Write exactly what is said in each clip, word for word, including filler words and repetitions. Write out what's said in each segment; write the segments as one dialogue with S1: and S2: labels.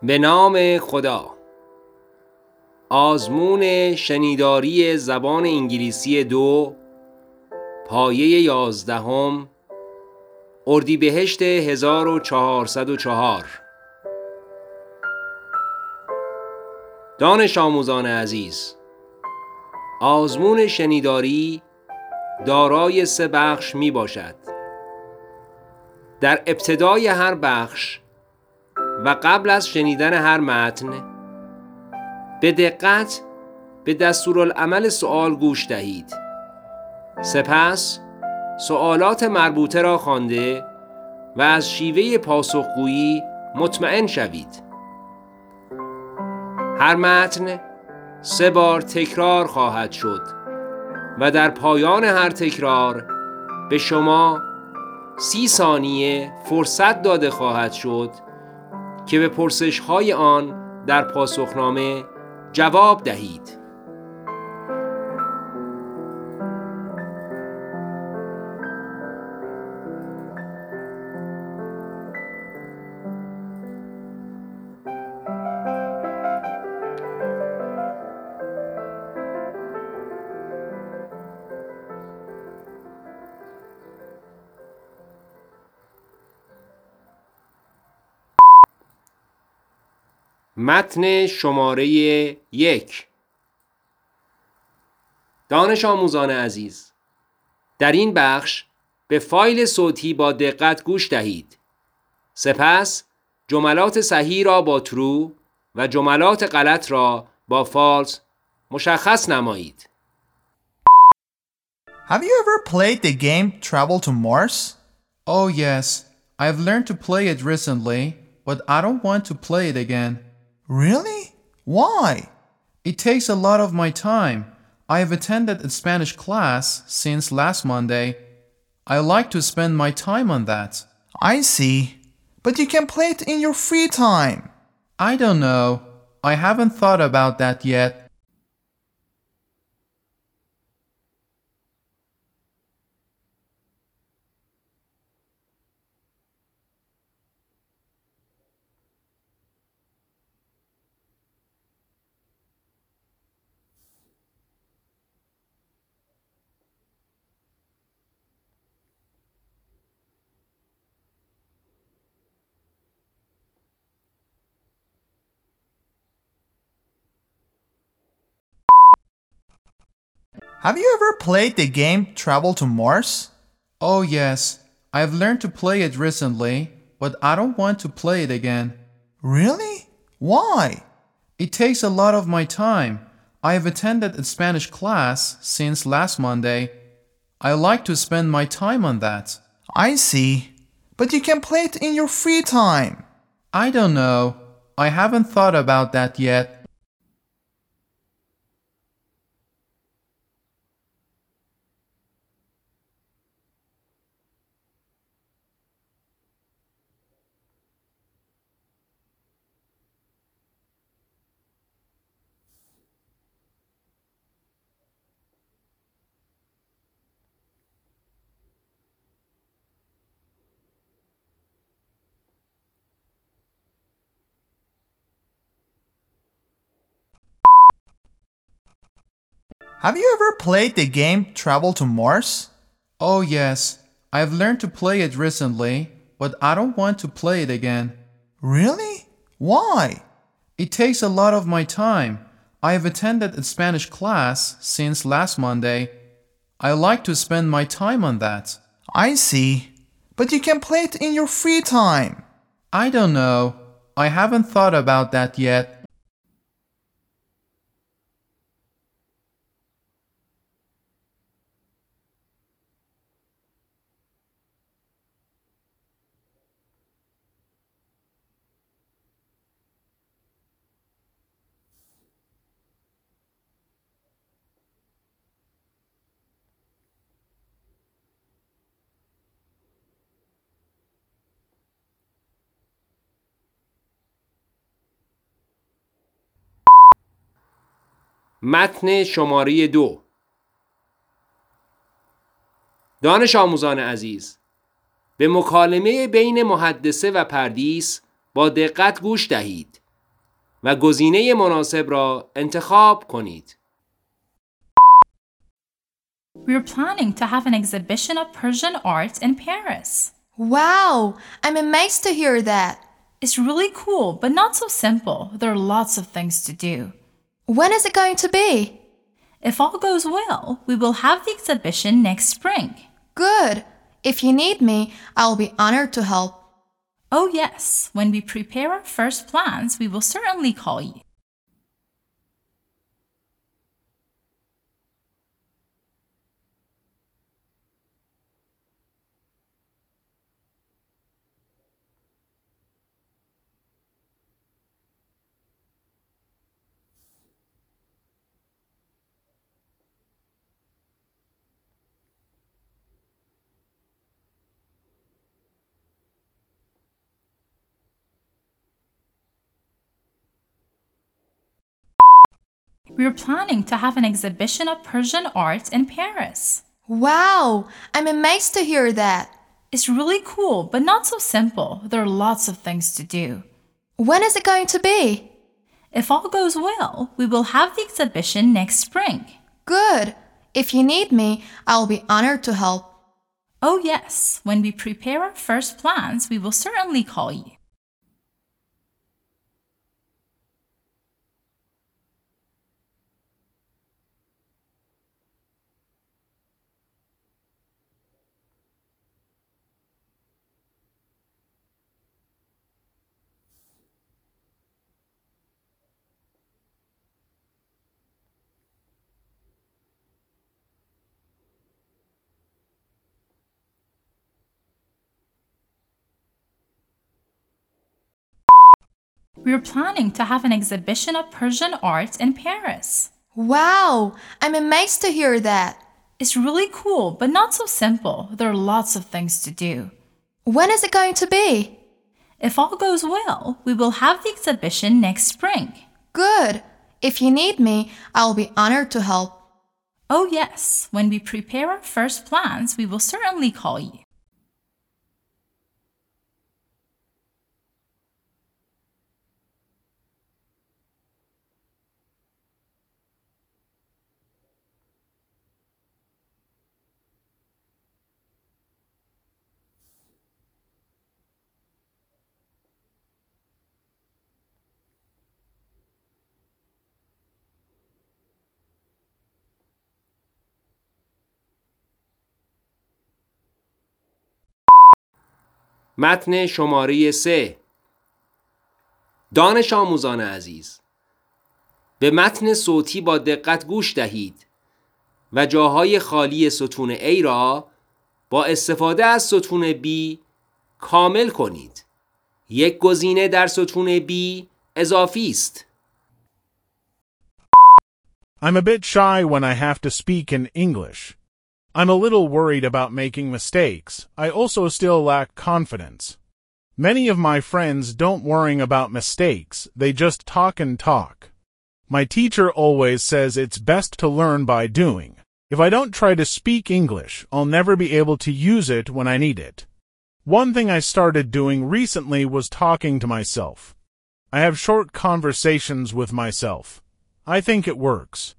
S1: به نام خدا. آزمون شنیداری زبان انگلیسی دو، پایه یازدهم، اردیبهشت هزار و چهارصد و چهار. دانش آموزان عزیز، آزمون شنیداری دارای سه بخش می باشد. در ابتدای هر بخش و قبل از شنیدن هر متن به دقت به دستورالعمل سوال گوش دهید. سپس سوالات مربوطه را خوانده و از شیوه پاسخگویی مطمئن شوید. هر متن سه بار تکرار خواهد شد و در پایان هر تکرار به شما سی ثانیه فرصت داده خواهد شد که به پرسش‌های آن در پاسخنامه جواب دهید. متن شماره یک. دانش آموزان عزیز، در این بخش به فایل صوتی با دقت گوش دهید. سپس جملات صحیح را با ترو و جملات غلط را با فالس مشخص نمایید.
S2: Have you ever played the game Travel to Mars?
S3: Oh yes, I've learned to play it recently, but I don't want to play it again.
S2: Really? Why?
S3: It takes a lot of my time. I have attended a Spanish class since last Monday. I like to spend my time on that.
S2: I see. But you can play it in your free time.
S3: I don't know. I haven't thought about that yet.
S2: Have you ever played the game Travel to Mars?
S3: Oh yes, I've learned to play it recently, but I don't want to play it again.
S2: Really? Why?
S3: It takes a lot of my time. I have attended a Spanish class since last Monday. I like to spend my time on that.
S2: I see. But you can play it in your free time.
S3: I don't know. I haven't thought about that yet.
S2: Have you ever played the game Travel to Mars?
S3: Oh yes, I've learned to play it recently, but I don't want to play it again.
S2: Really? Why?
S3: It takes a lot of my time. I have attended a Spanish class since last Monday. I like to spend my time on that.
S2: I see. But you can play it in your free time.
S3: I don't know. I haven't thought about that yet.
S1: متن شماره دو. دانش آموزان عزیز، به مکالمه بین محدثه و پردیس با دقت گوش دهید. و گزینه مناسب را انتخاب کنید.
S4: We're planning to have an exhibition of Persian art in Paris.
S5: Wow, I'm amazed to hear that.
S4: It's really cool, but not so simple. There are lots of things to do.
S5: When is it going to be?
S4: If all goes well, we will have the exhibition next spring.
S5: Good. If you need me, I'll be honored to help.
S4: Oh yes, when we prepare our first plans, we will certainly call you. We're planning to have an exhibition of Persian art in Paris.
S5: Wow, I'm amazed to hear that.
S4: It's really cool, but not so simple. There are lots of things to do.
S5: When is it going to be?
S4: If all goes well, we will have the exhibition next spring.
S5: Good. If you need me, I'll be honored to help.
S4: Oh yes, when we prepare our first plans, we will certainly call you. We're planning to have an exhibition of Persian art in Paris.
S5: Wow, I'm amazed to hear that.
S4: It's really cool, but not so simple. There are lots of things to do.
S5: When is it going to be?
S4: If all goes well, we will have the exhibition next spring.
S5: Good. If you need me, I'll be honored to help.
S4: Oh yes, when we prepare our first plans, we will certainly call you.
S1: متن شماره سه. دانش آموزان عزیز، به متن صوتی با دقت گوش دهید و جاهای خالی ستون A را با استفاده از ستون B کامل کنید. یک گزینه در ستون B اضافی است.
S6: I'm a bit shy when I have to speak in English. I'm a little worried about making mistakes. I also still lack confidence. Many of my friends don't worry about mistakes, they just talk and talk. My teacher always says it's best to learn by doing. If I don't try to speak English, I'll never be able to use it when I need it. One thing I started doing recently was talking to myself. I have short conversations with myself. I think it works.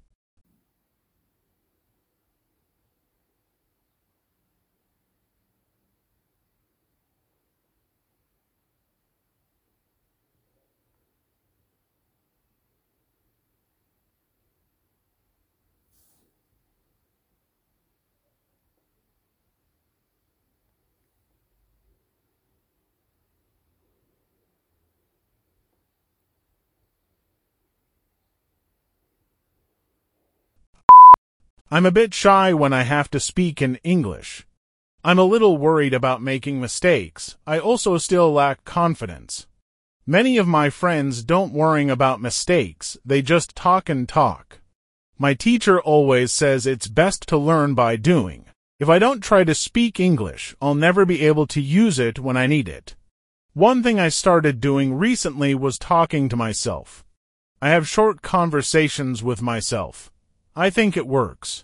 S6: I'm a bit shy when I have to speak in English. I'm a little worried about making mistakes. I also still lack confidence. Many of my friends don't worry about mistakes, they just talk and talk. My teacher always says it's best to learn by doing. If I don't try to speak English, I'll never be able to use it when I need it. One thing I started doing recently was talking to myself. I have short conversations with myself. I think it works.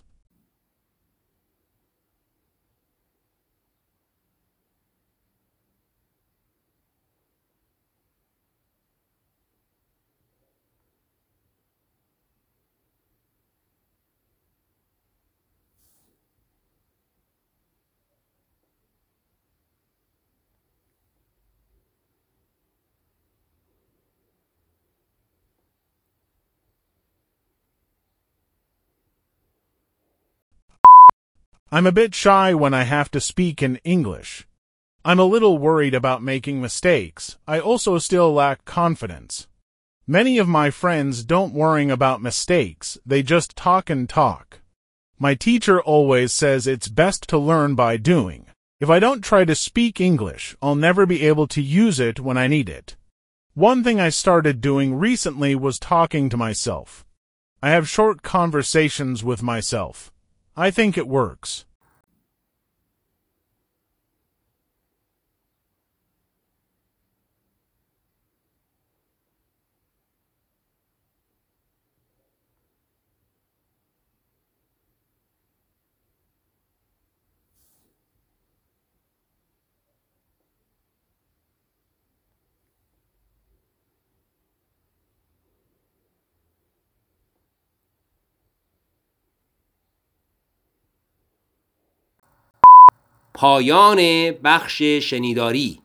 S6: I'm a bit shy when I have to speak in English. I'm a little worried about making mistakes. I also still lack confidence. Many of my friends don't worry about mistakes. They just talk and talk. My teacher always says it's best to learn by doing. If I don't try to speak English, I'll never be able to use it when I need it. One thing I started doing recently was talking to myself. I have short conversations with myself. I think it works.
S1: پایان بخش شنیداری.